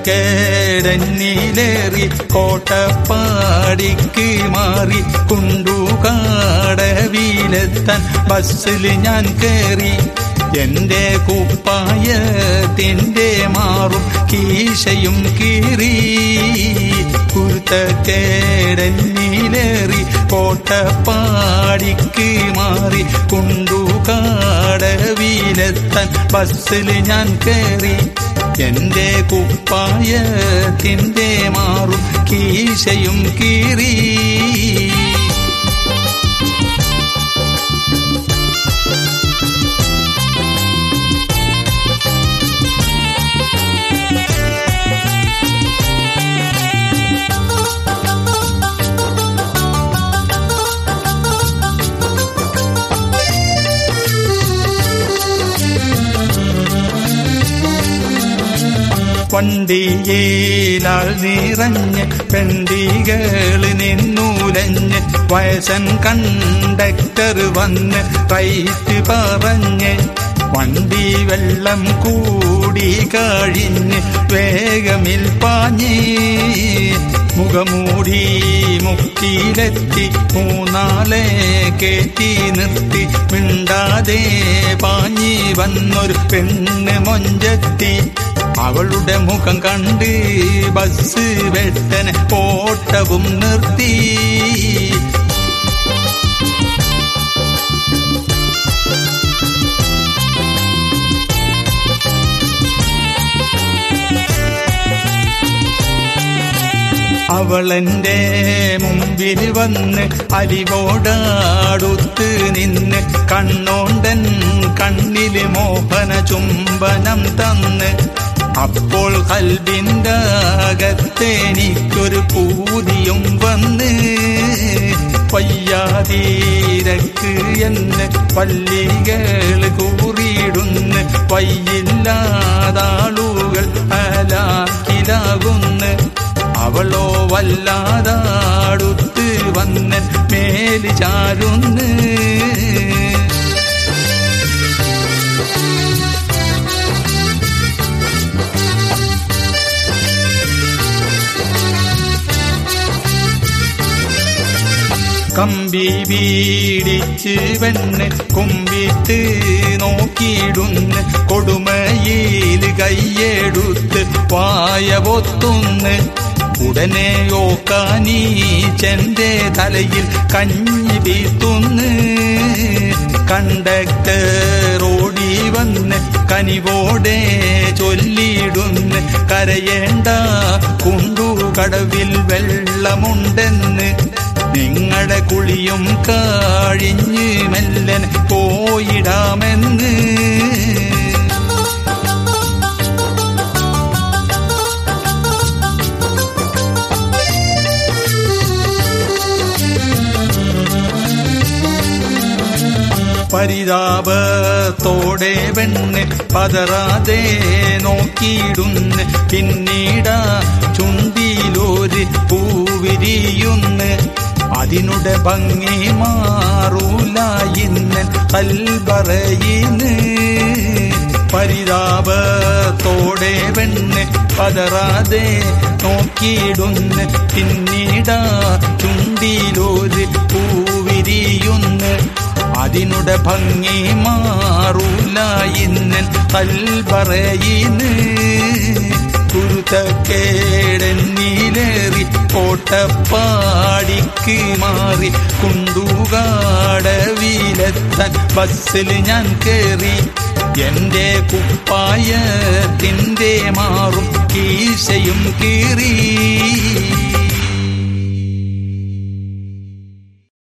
കുരുത്തക്കേടന്നിലേറി കോട്ടപ്പാടിക്ക് മാറി കുണ്ടുകാടവിലെത്താൻ ബസ്സിൽ ഞാൻ കേറി. എന്റെ കുപ്പായത്തിന്റെ മാറും കീശയും കീറി. കുരുത്തക്കേടന്നിലേറി കോട്ടപ്പാടിക്ക് മാറി കുണ്ടുകാടവിലെത്താൻ ബസ്സിൽ ഞാൻ കേറി. എന്റെ കുപ്പായത്തിന്റെ മാറും കീശയും കീറി. വണ്ടിയേലാൾ നിറഞ്ഞ് പെണ്ടികള് നിന്നുലഞ്ഞ് വയസ്സൻ കണ്ടക്ടർ വന്ന് റൈറ്റ് പറഞ്ഞ് വണ്ടി വെള്ളം കൂടി കഴിഞ്ഞ് വേഗമിൽ പാഞ്ഞ് മുഖമൂടി മുക്കിലെത്തി മൂന്നാളെ കേറ്റി നിർത്തി. മിണ്ടാതെ പാഞ്ഞി വന്നൊരു പെണ്ണ് മൊഞ്ചത്തി. അവളുടെ മുഖം കണ്ട് ബസ് വെട്ടന് ഓട്ടവും നിർത്തി. അവളെന്റെ മുമ്പിൽ വന്ന് അലിവോടാടുത്ത് നിന്ന് കണ്ണോണ്ടൻ കണ്ണില് മോഹന ചുംബനം തന്ന്. അപ്പോൾ കൽബിന്റെ അകത്തെനിക്കൊരു പൂതിയും വന്ന് വയ്യാതീരക്ക് എന്ന് പല്ലികൾ കൂറിയിടുന്ന്. വയ്യില്ലാതാളുകൾ ഹലാക്കിലാകുന്ന്. അവളോ വല്ലാതാടുത്ത് വന്ന് മേല് ചാരുന്ന്. കമ്പി വീടിച്ച് വെണ്ണ് കുമ്പിട്ട് നോക്കിയിടുന്ന്. കൊടുമയിൽ കയ്യെടുത്ത് വായ പൊത്തുന്ന്. ഉടനെ ഓക്കാനീച്ചെന്റെ തലയിൽ കഞ്ഞി വീത്തുന്ന്. കണ്ടക്ടർ ഓടി വന്ന് കനിവോടെ ചൊല്ലിയിടുന്ന്. കരയേണ്ട കുണ്ടുകടവിൽ വെള്ളമുണ്ടെന്ന്. നിങ്ങളുടെ കുളിയും കഴിഞ്ഞ് മെല്ലൻ പോയിടാമെന്ന്. പരിതാപത്തോടെ വെണ്ണ് പതറാതെ നോക്കിയിടുന്ന്. പിന്നീടാ ചുണ്ടിലൊരു പൂവിരിയുന്ന്. അതിനുടെ ഭംഗി മാറൂല ഇന്ന് കൽബറയിന്ന്. പരിതാപത്തോടെ വെണ്ണ് പതറാതെ നോക്കിയിടുന്ന്. പിന്നീടാ ചുണ്ടിലൊരു പൂവിരിയുന്ന്. അതിനുടെ ഭംഗി മാറൂല ഇന്ന് കൽബറയിന്ന്. കുരുത്തക്കേടന്നിലേറി കോട്ടപ്പാടിക്ക് മാറി കുണ്ടുകാടവിലെത്താൻ ബസ്സിൽ ഞാൻ കേറി. എന്റെ കുപ്പായത്തിന്റെ മാറും കീശയും കീറി.